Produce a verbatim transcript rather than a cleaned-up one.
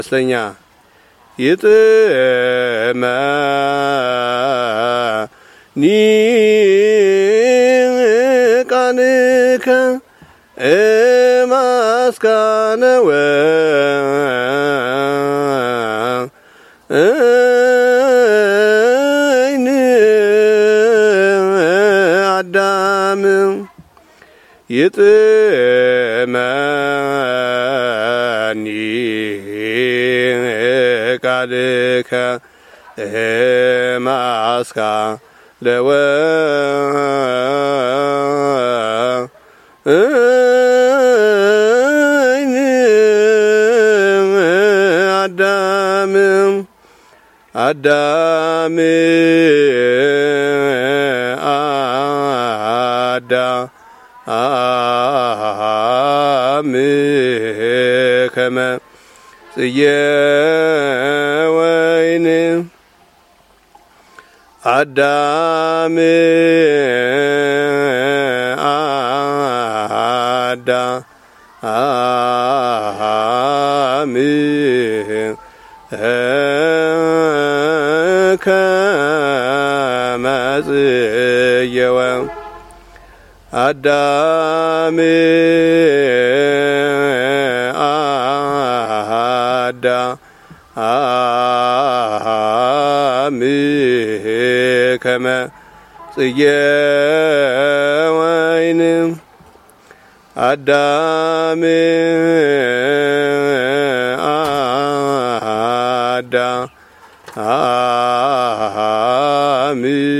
ስለኛ ይጥመ ኒቃንከ እማስካነወ አይን አዳም ይጥመኒ ቃልከ እማስካነወ አይን አዳም አዳም አዳም ከመ ጽጌ ወይን አዳም አዳም ከመ ጽጌ አዳም አዳም ከመ ጽጌ ወይን አዳም አዳም